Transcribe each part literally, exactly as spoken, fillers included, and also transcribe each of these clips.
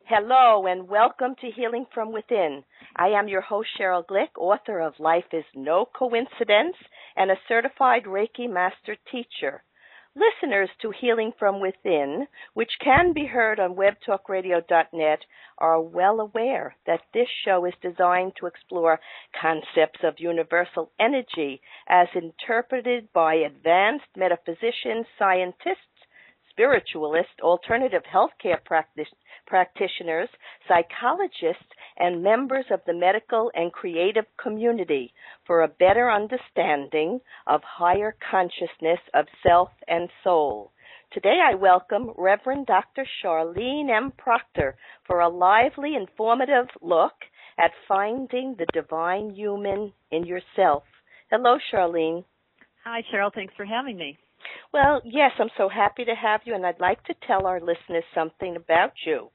Hello and welcome to Healing from Within. I am your host, Cheryl Glick, author of Life is No Coincidence and a certified Reiki Master Teacher. Listeners to Healing from Within, which can be heard on web talk radio dot net, are well aware that this show is designed to explore concepts of universal energy as interpreted by advanced metaphysicians, scientists, spiritualists, alternative healthcare practice, practitioners, psychologists, and members of the medical and creative community for a better understanding of higher consciousness of self and soul. Today I welcome Reverend Doctor Charlene M. Proctor for a lively, informative look at finding the divine human in yourself. Hello, Charlene. Hi, Cheryl. Thanks for having me. Well, yes, I'm so happy to have you, and I'd like to tell our listeners something about you.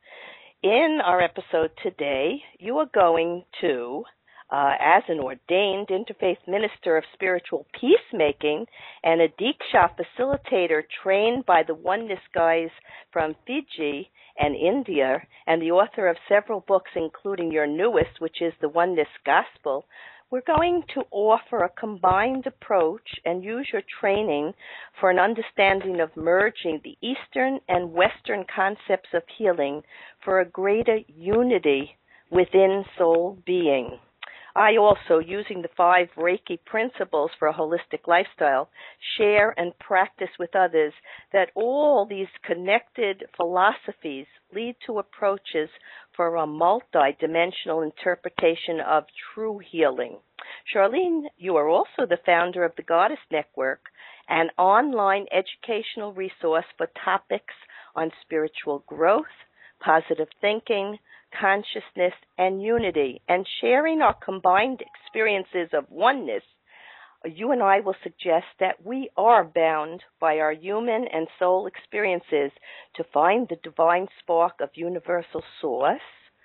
In our episode today, you are going to, uh, as an ordained interfaith minister of spiritual peacemaking and a Diksha facilitator trained by the Oneness guys from Fiji and India, and the author of several books, including your newest, which is The Oneness Gospel, we're going to offer a combined approach and use your training for an understanding of merging the Eastern and Western concepts of healing for a greater unity within soul being. I also, using the five Reiki principles for a holistic lifestyle, share and practice with others that all these connected philosophies lead to approaches for a multi-dimensional interpretation of true healing. Charlene, you are also the founder of the Goddess Network, an online educational resource for topics on spiritual growth, positive thinking, consciousness, and unity, and sharing our combined experiences of oneness. You and I will suggest that we are bound by our human and soul experiences to find the divine spark of universal source,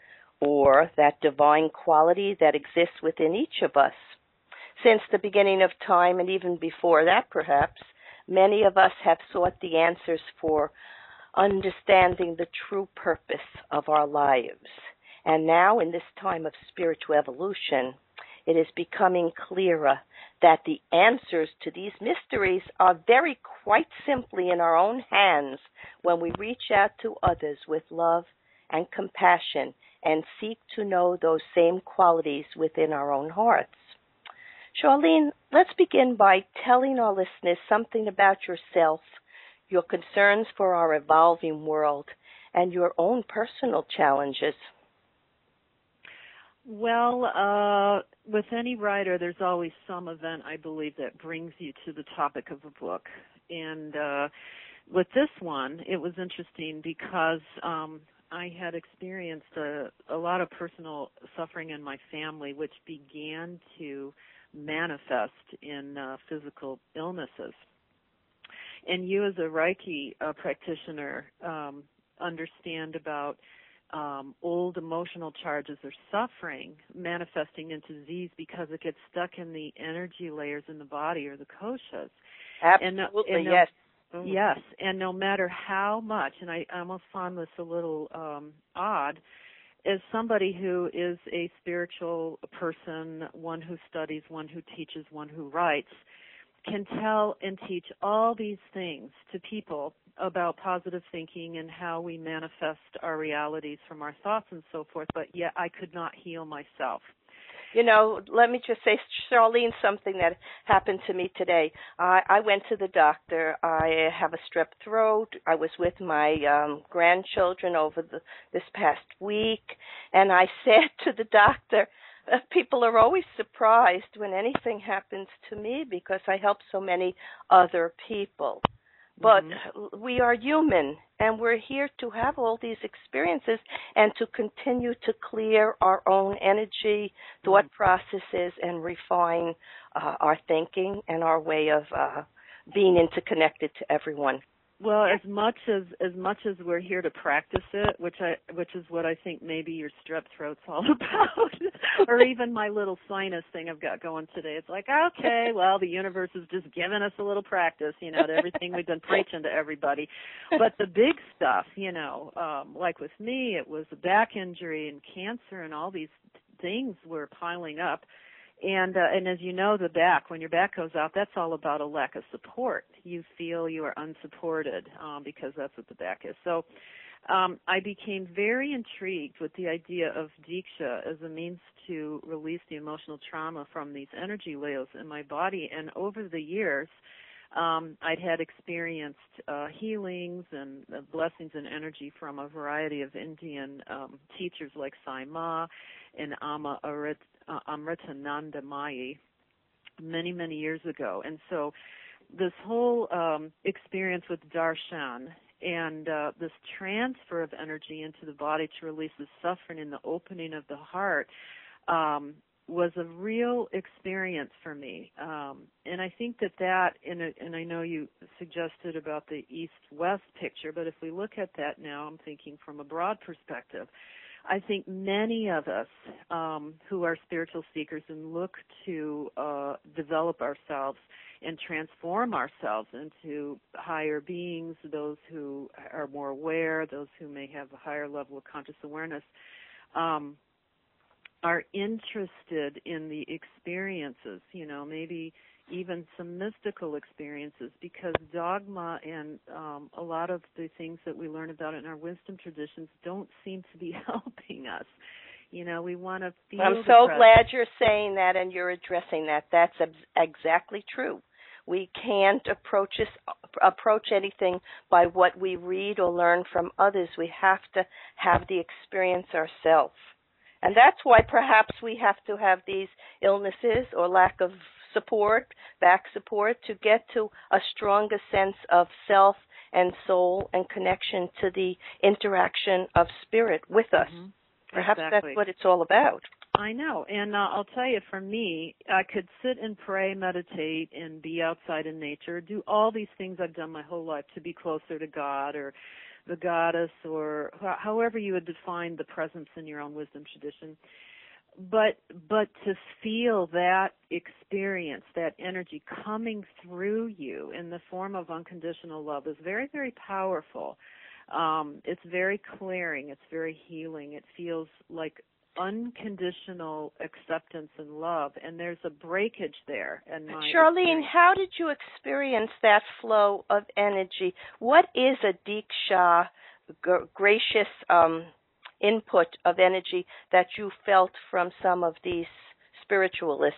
or that divine quality that exists within each of us. Since the beginning of time, and even before that perhaps, many of us have sought the answers for understanding the true purpose of our lives. And now, in this time of spiritual evolution, it is becoming clearer that the answers to these mysteries are very quite simply in our own hands when we reach out to others with love and compassion and seek to know those same qualities within our own hearts. Charlene, let's begin by telling our listeners something about yourself, your concerns for our evolving world, and your own personal challenges. Well, uh, with any writer, there's always some event, I believe, that brings you to the topic of a book. And uh, with this one, it was interesting because um, I had experienced a, a lot of personal suffering in my family, which began to manifest in uh, physical illnesses. And you, as a Reiki uh, practitioner, um, understand about um, old emotional charges or suffering manifesting into disease because it gets stuck in the energy layers in the body or the koshas. Absolutely, and, and no, yes. Mm-hmm. Yes, and no matter how much, and I almost found this a little um, odd, as somebody who is a spiritual person, one who studies, one who teaches, one who writes, can tell and teach all these things to people about positive thinking and how we manifest our realities from our thoughts and so forth, but yet I could not heal myself. You know, let me just say, Charlene, something that happened to me today. I, I went to the doctor. I have a strep throat. I was with my um, grandchildren over the, this past week, and I said to the doctor, uh, people are always surprised when anything happens to me because I help so many other people. But mm-hmm. we are human, and we're here to have all these experiences and to continue to clear our own energy, thought mm-hmm. processes, and refine uh, our thinking and our way of uh, being interconnected to everyone. Well, as much as as much as we're here to practice it, which I which is what I think maybe your strep throat's all about, or even my little sinus thing I've got going today. It's like, okay, well, the universe is just giving us a little practice, you know, to everything we've been preaching to everybody. But the big stuff, you know, um, like with me, it was a back injury and cancer, and all these things were piling up. And uh, and as you know, the back, when your back goes out, that's all about a lack of support. You feel you are unsupported um, because that's what the back is. So um, I became very intrigued with the idea of Diksha as a means to release the emotional trauma from these energy layers in my body. And over the years, um, I'd had experienced uh, healings and uh, blessings and energy from a variety of Indian um, teachers like Sai Ma and Ama Arit. Uh, Amritananda Mayi many, many years ago. And so this whole um, experience with darshan and uh, this transfer of energy into the body to release the suffering and the opening of the heart um, was a real experience for me. Um, and I think that that, in a, and I know you suggested about the east-west picture, but if we look at that now, I'm thinking from a broad perspective, I think many of us um, who are spiritual seekers and look to uh, develop ourselves and transform ourselves into higher beings, those who are more aware, those who may have a higher level of conscious awareness, um, are interested in the experiences, you know, maybe even some mystical experiences, because dogma and um, a lot of the things that we learn about in our wisdom traditions don't seem to be helping us. You know, we want to feel I'm so glad you're saying that and you're addressing that. That's exactly true. We can't approach this, approach anything by what we read or learn from others. We have to have the experience ourselves. And that's why perhaps we have to have these illnesses or lack of support, back support, to get to a stronger sense of self and soul and connection to the interaction of spirit with us. Mm-hmm. Perhaps Exactly. that's what it's all about. I know. And uh, I'll tell you, for me, I could sit and pray, meditate, and be outside in nature, do all these things I've done my whole life to be closer to God or the goddess, or however you would define the presence in your own wisdom tradition. But but to feel that experience, that energy coming through you in the form of unconditional love is very, very powerful. Um, it's very clearing. It's very healing. It feels like unconditional acceptance and love, and there's a breakage there. And Charlene, how did you experience that flow of energy? What is a Diksha, g- gracious um, input of energy that you felt from some of these spiritualists?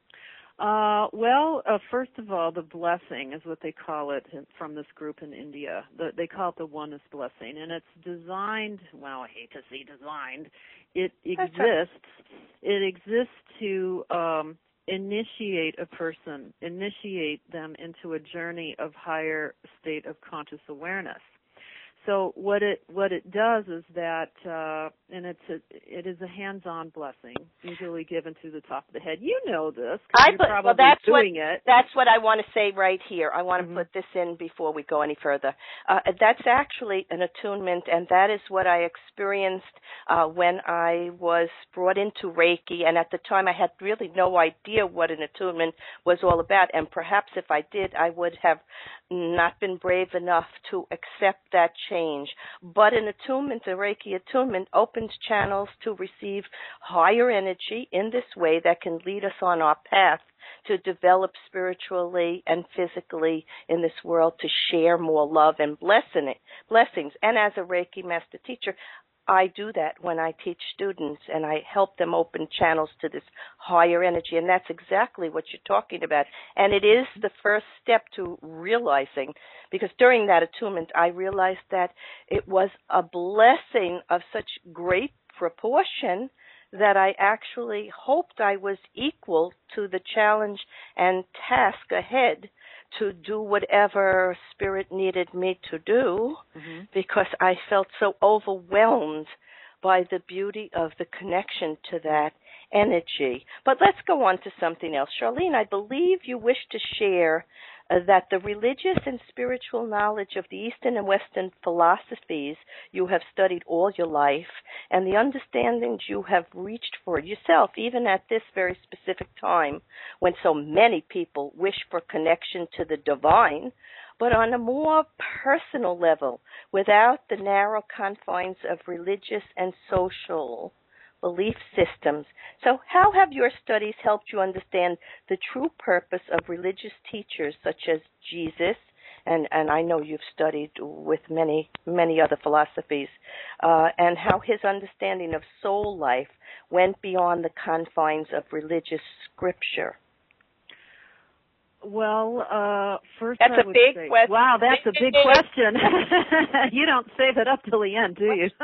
Uh, well, uh, first of all, the blessing is what they call it from this group in India. The, they call it the oneness blessing, and it's designed, well, I hate to say designed, it exists, right. It exists to um, initiate a person, initiate them into a journey of higher state of conscious awareness. So what it what it does is that, uh, and it's a, it is a hands-on blessing, usually given to the top of the head. You know this, because you're put, probably well, that's doing what, it. That's what I want to say right here. I want to mm-hmm. put this in before we go any further. Uh, that's actually an attunement, and that is what I experienced uh, when I was brought into Reiki. And at the time, I had really no idea what an attunement was all about. And perhaps if I did, I would have not been brave enough to accept that change. But an attunement, a Reiki attunement, opens channels to receive higher energy in this way that can lead us on our path to develop spiritually and physically in this world, to share more love and blessing, blessings. And as a Reiki master teacher, I do that when I teach students, and I help them open channels to this higher energy, and that's exactly what you're talking about. And it is the first step to realizing, because during that attunement, I realized that it was a blessing of such great proportion that I actually hoped I was equal to the challenge and task ahead to do whatever Spirit needed me to do, mm-hmm. because I felt so overwhelmed by the beauty of the connection to that energy. But let's go on to something else. Charlene, I believe you wish to share uh, that the religious and spiritual knowledge of the Eastern and Western philosophies you have studied all your life and the understandings you have reached for yourself, even at this very specific time when so many people wish for connection to the divine, but on a more personal level, without the narrow confines of religious and social belief systems. So how have your studies helped you understand the true purpose of religious teachers such as Jesus, and, and I know you've studied with many, many other philosophies, uh, and how his understanding of soul life went beyond the confines of religious scripture? Well, uh, first that's I a would big say, question. Wow, that's a big question. You don't save it up till the end, do you?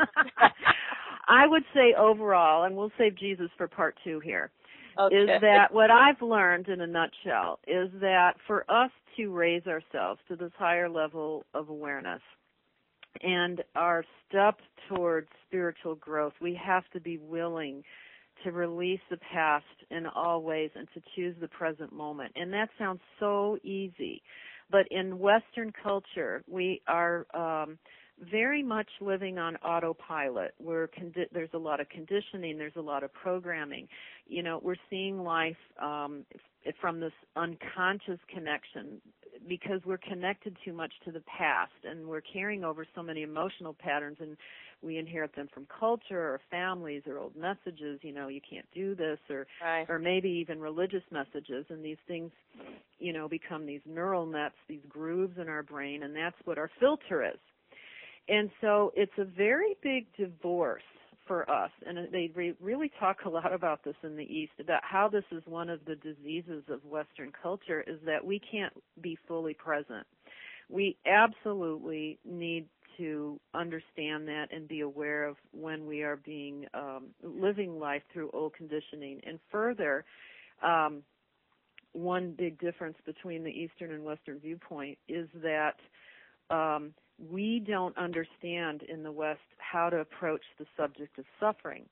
I would say overall, and we'll save Jesus for part two here, okay. is that what I've learned in a nutshell is that for us to raise ourselves to this higher level of awareness and our step towards spiritual growth, we have to be willing to release the past in all ways and to choose the present moment. And that sounds so easy. But in Western culture, we are um, very much living on autopilot. We're condi- there's a lot of conditioning. There's a lot of programming. You know, we're seeing life um, from this unconscious connection because we're connected too much to the past, and we're carrying over so many emotional patterns, and we inherit them from culture or families or old messages, you know, you can't do this, or right. or maybe even religious messages, and these things, you know, become these neural nets, these grooves in our brain, and that's what our filter is. And so it's a very big divorce for us, and they re- really talk a lot about this in the East, about how this is one of the diseases of Western culture, is that we can't be fully present. We absolutely need to understand that and be aware of when we are being um, living life through old conditioning. And further, um, one big difference between the Eastern and Western viewpoint is that um, we don't understand in the West how to approach the subject of suffering.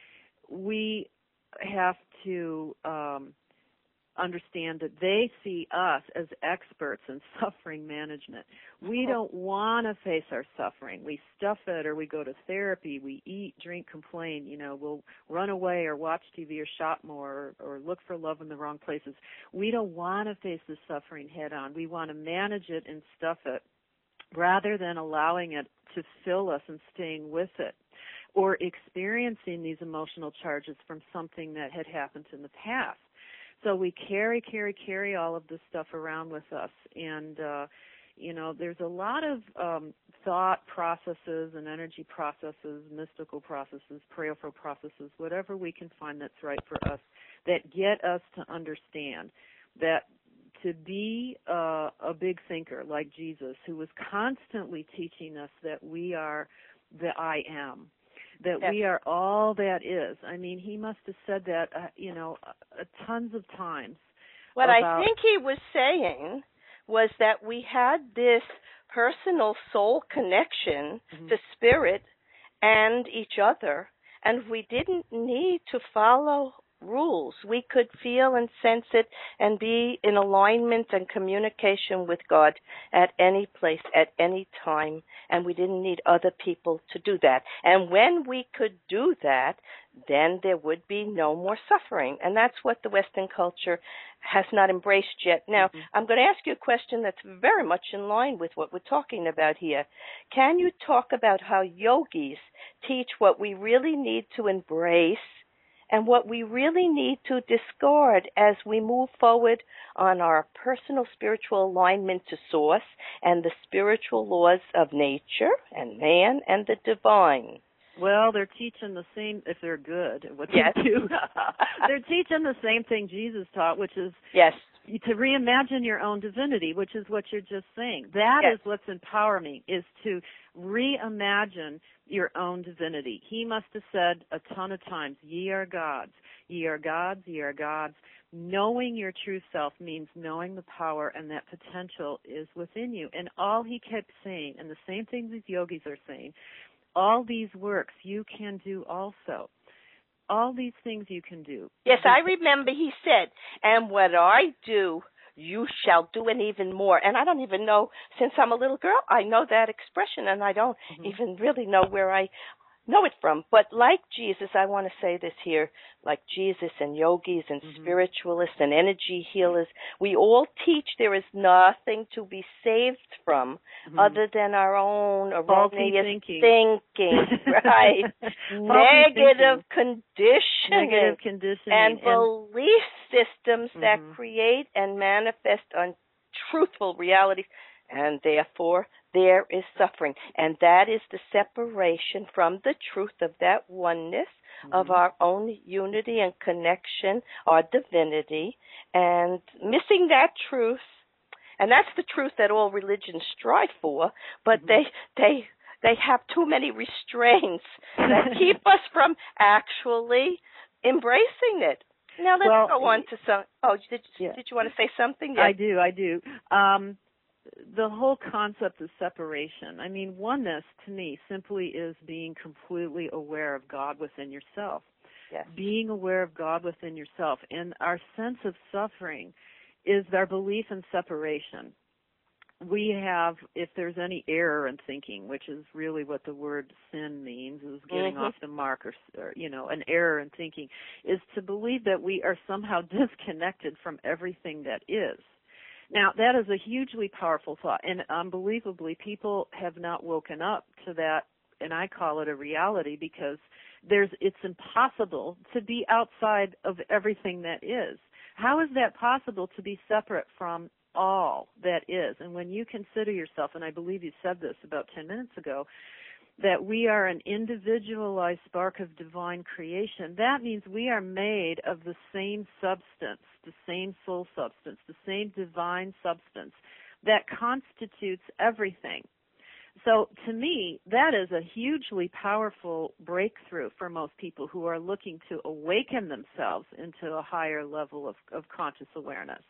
We have to um, understand that they see us as experts in suffering management. We don't want to face our suffering. We stuff it, or we go to therapy. We eat, drink, complain. You know, we'll run away or watch T V or shop more or, or look for love in the wrong places. We don't want to face the suffering head on. We want to manage it and stuff it rather than allowing it to fill us and staying with it, or experiencing these emotional charges from something that had happened in the past. So we carry, carry, carry all of this stuff around with us. And, uh, you know, there's a lot of um, thought processes and energy processes, mystical processes, prayerful processes, whatever we can find that's right for us, that get us to understand that to be uh, a big thinker like Jesus, who was constantly teaching us that we are the I am, that yes. we are all that is. I mean, he must have said that, uh, you know, uh, tons of times. What about... I think he was saying was that we had this personal soul connection mm-hmm. to spirit and each other, and we didn't need to follow rules. We could feel and sense it and be in alignment and communication with God at any place, at any time, and we didn't need other people to do that. And when we could do that, then there would be no more suffering. And that's what the Western culture has not embraced yet. Now, mm-hmm. I'm going to ask you a question that's very much in line with what we're talking about here. Can you talk about how yogis teach what we really need to embrace and what we really need to discard as we move forward on our personal spiritual alignment to Source and the spiritual laws of nature and man and the divine? Well, they're teaching the same, if they're good at what yes. they do. They're teaching the same thing Jesus taught, which is yes. to reimagine your own divinity, which is what you're just saying. That yes. is what's empowering, is to reimagine your own divinity. He must have said a ton of times, ye are gods, ye are gods, ye are gods. Knowing your true self means knowing the power and that potential is within you. And all he kept saying, and the same things these yogis are saying, all these works you can do also. All these things you can do. Yes, I remember he said, and what I do, you shall do and even more. And I don't even know, since I'm a little girl, I know that expression, and I don't mm-hmm. even really know where I know it from. But like Jesus, I want to say this here, like Jesus and yogis and mm-hmm. spiritualists and energy healers, we all teach there is nothing to be saved from mm-hmm. other than our own erroneous thinking. thinking, right? Negative thinking. conditioning. Negative conditioning. And, and belief systems mm-hmm. that create and manifest untruthful realities, and therefore there is suffering. And that is the separation from the truth of that oneness, mm-hmm. of our own unity and connection, our divinity, and missing that truth. And that's the truth that all religions strive for, but mm-hmm. they they they have too many restraints that keep us from actually embracing it. Now let's well, go on to some. Oh, did yeah. did you want to say something? Yes. I do. I do. Um, the whole concept of separation. I mean, oneness to me simply is being completely aware of God within yourself. Yes. Being aware of God within yourself. And our sense of suffering is our belief in separation. We have, if there's any error in thinking, which is really what the word sin means, is getting mm-hmm. off the mark, or, or, you know, an error in thinking, is to believe that we are somehow disconnected from everything that is. Now, that is a hugely powerful thought, and unbelievably, people have not woken up to that, and I call it a reality, because there's it's impossible to be outside of everything that is. How is that possible, to be separate from all that is? And when you consider yourself, and I believe you said this about ten minutes ago, that we are an individualized spark of divine creation, that means we are made of the same substance, the same soul substance, the same divine substance that constitutes everything. So to me, that is a hugely powerful breakthrough for most people who are looking to awaken themselves into a higher level of, of conscious awareness.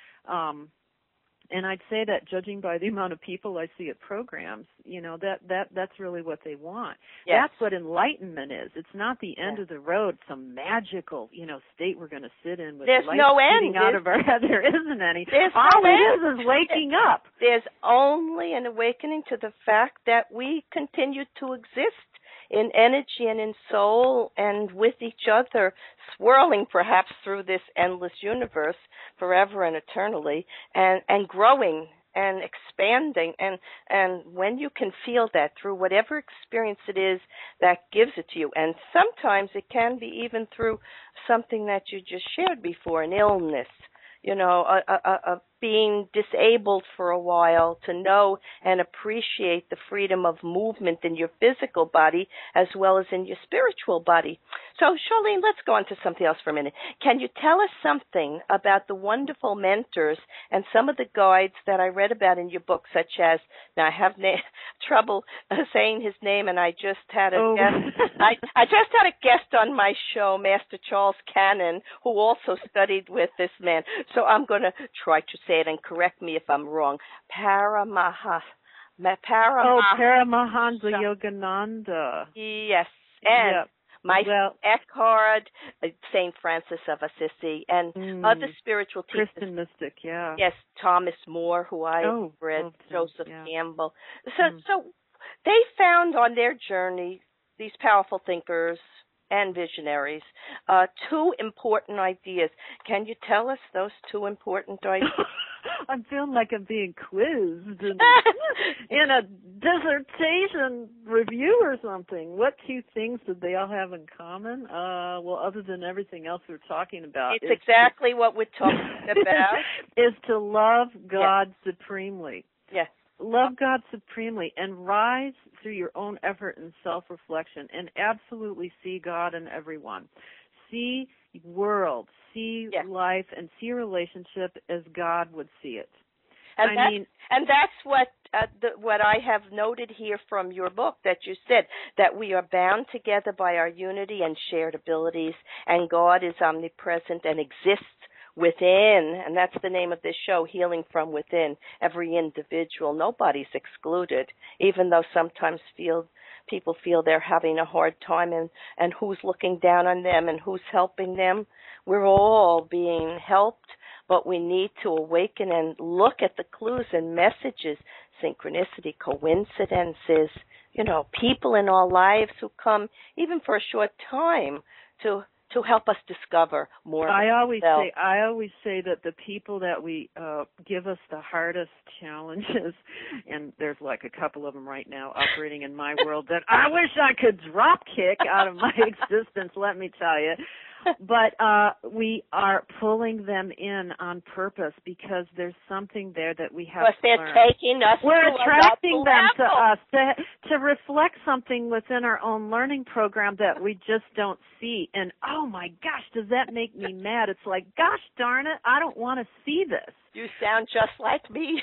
Um, And I'd say that, judging by the amount of people I see at programs, you know, that, that that's really what they want. Yes. That's what enlightenment is. It's not the end yeah. of the road, some magical, you know, state we're going to sit in with There's light no shooting end. out There's, of our head. There isn't any. There's All no it end. is is waking up. There's only an awakening to the fact that we continue to exist in energy and in soul and with each other, swirling perhaps through this endless universe forever and eternally, and, and growing and expanding. And, and when you can feel that through whatever experience it is that gives it to you, and sometimes it can be even through something that you just shared before, an illness, you know, a, a, a being disabled for a while, to know and appreciate the freedom of movement in your physical body as well as in your spiritual body. So, Charlene, let's go on to something else for a minute. Can you tell us something about the wonderful mentors and some of the guides that I read about in your book, such as, now I have na- trouble uh, saying his name, and I just had a oh. guest, I, I just had a guest on my show, Master Charles Cannon, who also studied with this man. So I'm going to try to say it and correct me if I'm wrong. Paramaha. Paramahansa. Oh, Paramahansa Yogananda. Yes. And yep. my well, Eckhart, Saint Francis of Assisi, and mm, other spiritual teachers. Christian mystic, yeah. Yes, Thomas More, who I oh, read, Joseph yeah. Campbell. So, mm. so they found on their journey, these powerful thinkers and visionaries, uh, two important ideas. Can you tell us those two important ideas? I'm feeling like I'm being quizzed in, in a dissertation review or something. What two things did they all have in common? Uh, well, other than everything else we're talking about. It's exactly to, what we're talking about. Is to love God yes. supremely. Yes. Love God supremely and rise through your own effort and self-reflection and absolutely see God in everyone. See world, see yes. life, and see a relationship as God would see it. And I that's, mean, and that's what uh, the, what I have noted here from your book, that you said that we are bound together by our unity and shared abilities, and God is omnipresent and exists within, and that's the name of this show, Healing from Within, every individual. Nobody's excluded, even though sometimes feel people feel they're having a hard time and, and who's looking down on them and who's helping them. We're all being helped, but we need to awaken and look at the clues and messages, synchronicity, coincidences, you know, people in our lives who come even for a short time to to help us discover more I about always ourselves. say I always say that the people that we uh, give us the hardest challenges, and there's like a couple of them right now operating in my world that I wish I could drop kick out of my existence. Let me tell you. But uh, we are pulling them in on purpose because there's something there that we have Because to they're learn. taking us We're to attracting them to level. us to to reflect something within our own learning program that we just don't see. And oh my gosh, does that make me mad? It's like, gosh darn it, I don't want to see this. You sound just like me.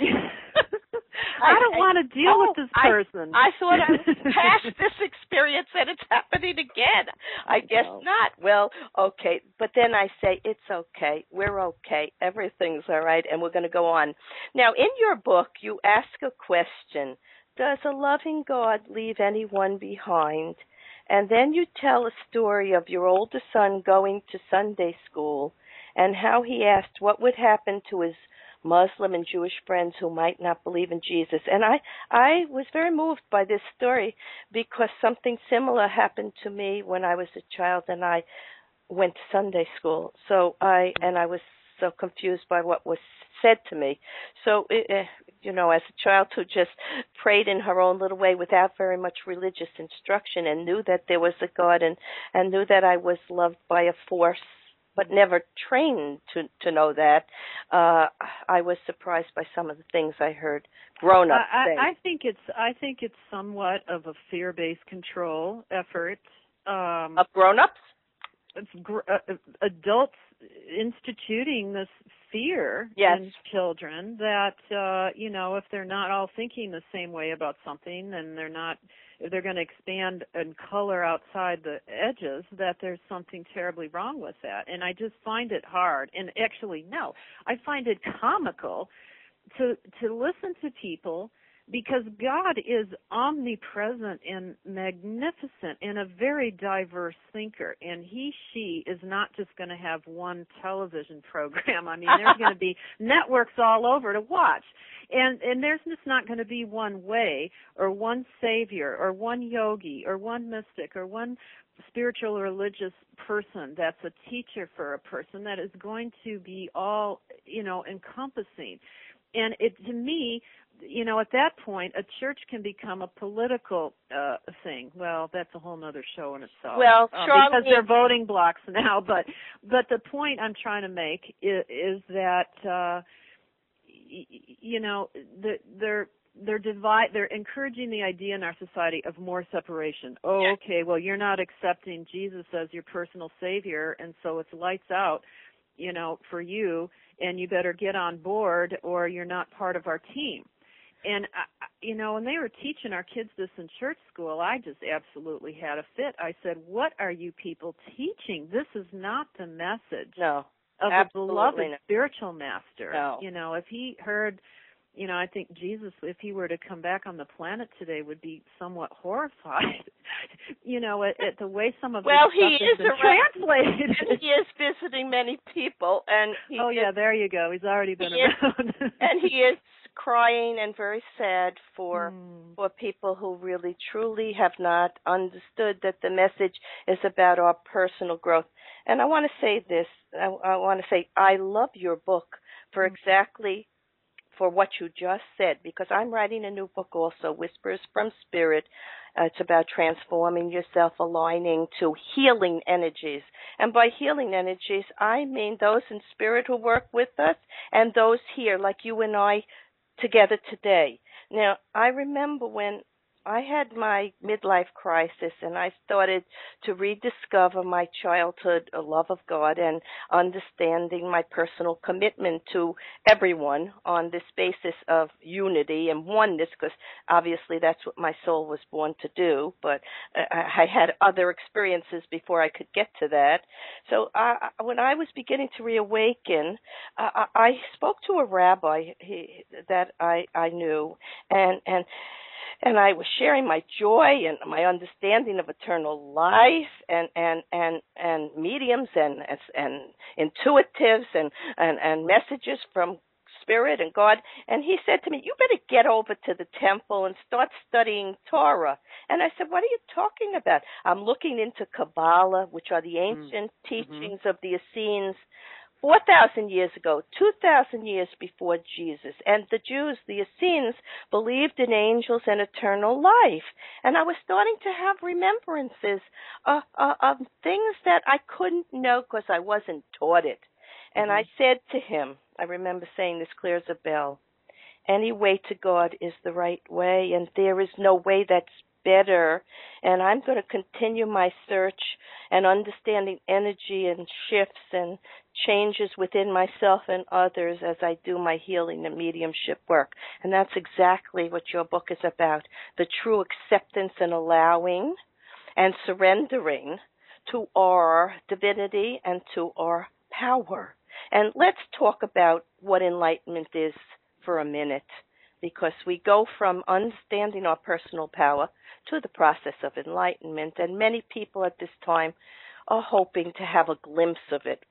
I don't want to deal oh, with this person. I, I thought I was past this experience and it's happening again. I guess No. not. Well, okay. But then I say, it's okay. We're okay. Everything's all right. And we're going to go on. Now, in your book, you ask a question. Does a loving God leave anyone behind? And then you tell a story of your older son going to Sunday school and how he asked what would happen to his Muslim and Jewish friends who might not believe in Jesus. And I, I was very moved by this story because something similar happened to me when I was a child and I went to Sunday school. So I, and I was so confused by what was said to me. So, it, you know, as a child who just prayed in her own little way without very much religious instruction and knew that there was a God and, and knew that I was loved by a force, but never trained to to know that, uh, I was surprised by some of the things I heard grown-ups I, say. I, I think it's I think it's somewhat of a fear-based control effort. Um, Of grown-ups? It's gr- uh, adults instituting this fear Yes. in children that uh, you know, if they're not all thinking the same way about something, then they're not. If they're going to expand and color outside the edges, that there's something terribly wrong with that. And I just find it hard. And actually, no, I find it comical to to listen to people because God is omnipresent and magnificent and a very diverse thinker. And he, she is not just going to have one television program. I mean, there's going to be networks all over to watch. And and there's just not going to be one way or one savior or one yogi or one mystic or one spiritual or religious person that's a teacher for a person that is going to be all, you know, encompassing. And it, to me, you know, at that point, a church can become a political uh, thing. Well, that's a whole other show in itself. Well, uh, strongly, because they're voting blocks now. But but the point I'm trying to make is, is that uh, y- you know the, they're they're divide they're encouraging the idea in our society of more separation. Oh, yes. okay. Well, you're not accepting Jesus as your personal savior, and so it's lights out, you know, for you, and you better get on board, or you're not part of our team. And, uh, you know, when they were teaching our kids this in church school, I just absolutely had a fit. I said, what are you people teaching? This is not the message No, of a beloved not. spiritual master. No. You know, if he heard, you know, I think Jesus, if he were to come back on the planet today, would be somewhat horrified, you know, at, at the way some of well, this he stuff is has been around. translated. He is visiting many people. and he Oh, is, yeah, there you go. He's already been he around. Is, and he is crying and very sad for mm. for people who really truly have not understood that the message is about our personal growth. And I want to say this, I, I want to say I love your book for mm. exactly for what you just said, because I'm writing a new book also, Whispers from Spirit. Uh, it's about transforming yourself, aligning to healing energies. And by healing energies, I mean those in spirit who work with us and those here, like you and I, together today. Now, I remember when I had my midlife crisis and I started to rediscover my childhood love of God and understanding my personal commitment to everyone on this basis of unity and oneness, because obviously that's what my soul was born to do, but I had other experiences before I could get to that. So I, when I was beginning to reawaken, I, I spoke to a rabbi he, that I, I knew, and, and and I was sharing my joy and my understanding of eternal life and and and and mediums and and intuitives and and and messages from Spirit and God. And he said to me, "You better get over to the temple and start studying Torah." And I said, "What are you talking about?" I'm looking into Kabbalah, which are the ancient mm-hmm. teachings of the Essenes, four thousand years ago, two thousand years before Jesus. And the Jews, the Essenes, believed in angels and eternal life. And I was starting to have remembrances of, of, of things that I couldn't know because I wasn't taught it. And mm-hmm. I said to him, I remember saying this clear as a bell, any way to God is the right way, and there is no way that's better. And I'm going to continue my search and understanding energy and shifts and changes within myself and others as I do my healing and mediumship work. And that's exactly what your book is about, the true acceptance and allowing and surrendering to our divinity and to our power. And let's talk about what enlightenment is for a minute, because we go from understanding our personal power to the process of enlightenment, and many people at this time are hoping to have a glimpse of it.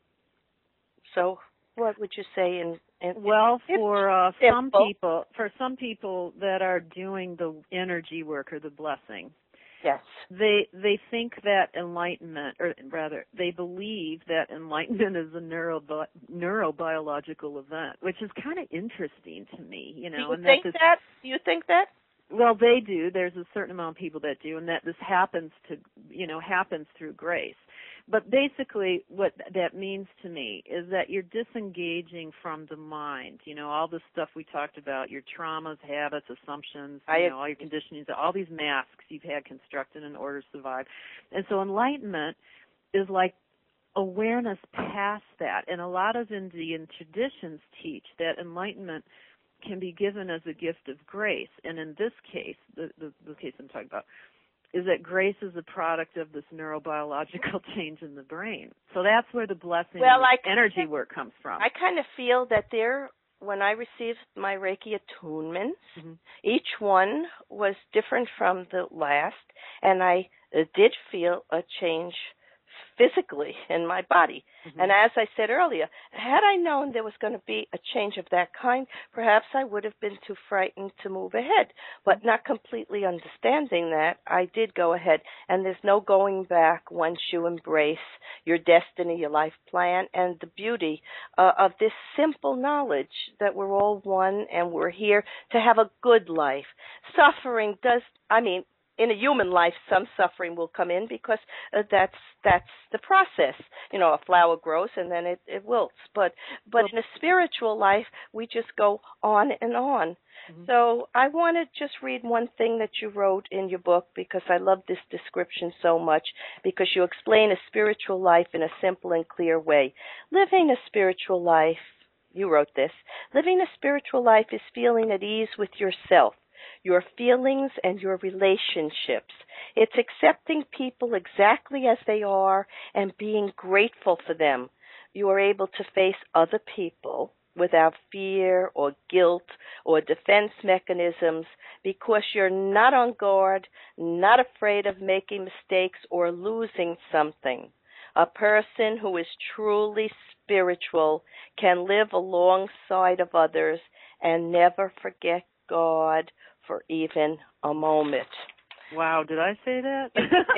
So what would you say in, in well for uh, some people for some people that are doing the energy work or the blessing, yes, they they think that enlightenment, or rather they believe that enlightenment is a neuro neurobiological event, which is kind of interesting to me, you know. Do you and think that, this, that do you think that well, they do. There's a certain amount of people that do, and that this happens to, you know, happens through grace. But basically what that means to me is that you're disengaging from the mind, you know, all the stuff we talked about, your traumas, habits, assumptions, you I, know, all your conditionings, all these masks you've had constructed in order to survive. And so enlightenment is like awareness past that. And a lot of Indian traditions teach that enlightenment can be given as a gift of grace. And in this case, the, the, the case I'm talking about, is that grace is a product of this neurobiological change in the brain. So that's where the blessing well, and the energy of, work comes from. I kind of feel that there, when I received my Reiki attunements, mm-hmm. each one was different from the last, and I uh, did feel a change physically in my body. Mm-hmm. And as I said earlier, had I known there was going to be a change of that kind, perhaps I would have been too frightened to move ahead. But not completely understanding that, I did go ahead. And there's no going back once you embrace your destiny, your life plan, and the beauty uh, of this simple knowledge that we're all one and we're here to have a good life. Suffering does, I mean, in a human life, some suffering will come in because uh, that's that's the process. You know, a flower grows and then it, it wilts. But but in a spiritual life, we just go on and on. Mm-hmm. So I want to just read one thing that you wrote in your book, because I love this description so much, because you explain a spiritual life in a simple and clear way. Living a spiritual life, you wrote this, living a spiritual life is feeling at ease with yourself, your feelings, and your relationships. It's accepting people exactly as they are and being grateful for them. You are able to face other people without fear or guilt or defense mechanisms, because you're not on guard, not afraid of making mistakes or losing something. A person who is truly spiritual can live alongside of others and never forget God for even a moment. Wow, did I say that?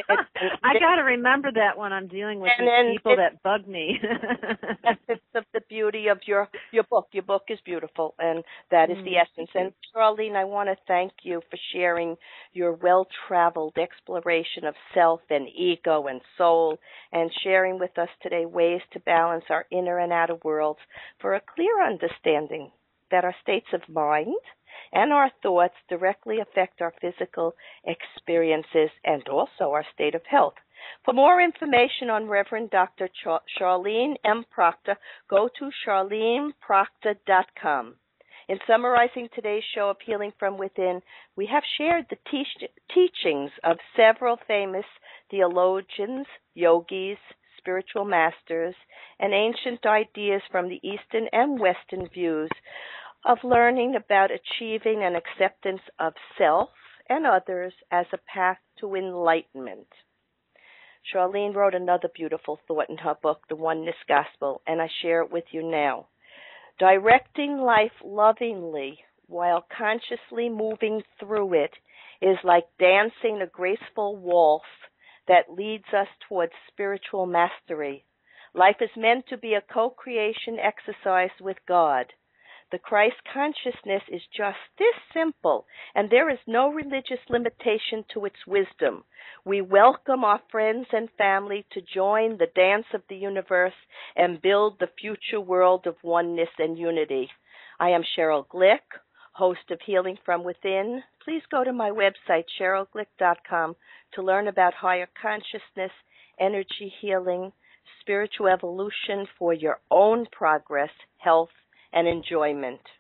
I got to remember that when I'm dealing with and, these and people that bug me. That's the, the beauty of your, your book. Your book is beautiful, and that is mm, the essence. And Charlene, I want to thank you for sharing your well-traveled exploration of self and ego and soul, and sharing with us today ways to balance our inner and outer worlds for a clear understanding that our states of mind and our thoughts directly affect our physical experiences and also our state of health. For more information on Reverend Doctor Char- Charlene M. Proctor, go to charlene proctor dot com. In summarizing today's show of Healing from Within, we have shared the te- teachings of several famous theologians, yogis, spiritual masters, and ancient ideas from the Eastern and Western views of learning about achieving an acceptance of self and others as a path to enlightenment. Charlene wrote another beautiful thought in her book, The Oneness Gospel, and I share it with you now. Directing life lovingly while consciously moving through it is like dancing a graceful waltz that leads us towards spiritual mastery. Life is meant to be a co-creation exercise with God. The Christ consciousness is just this simple, and there is no religious limitation to its wisdom. We welcome our friends and family to join the dance of the universe and build the future world of oneness and unity. I am Cheryl Glick, host of Healing from Within. Please go to my website, cheryl glick dot com, to learn about higher consciousness, energy healing, spiritual evolution for your own progress, health, and enjoyment.